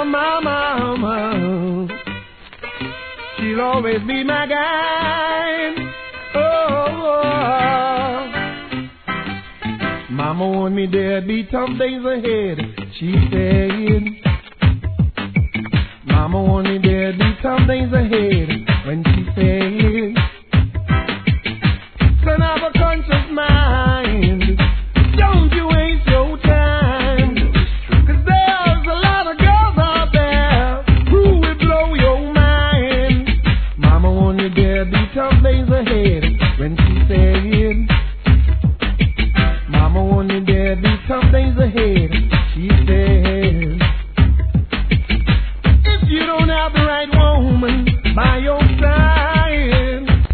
my mama. She'll always be my guide. Oh, Mama warned me there'd be tough days ahead. She said, Mama warned me there'd be tough days ahead. When she said,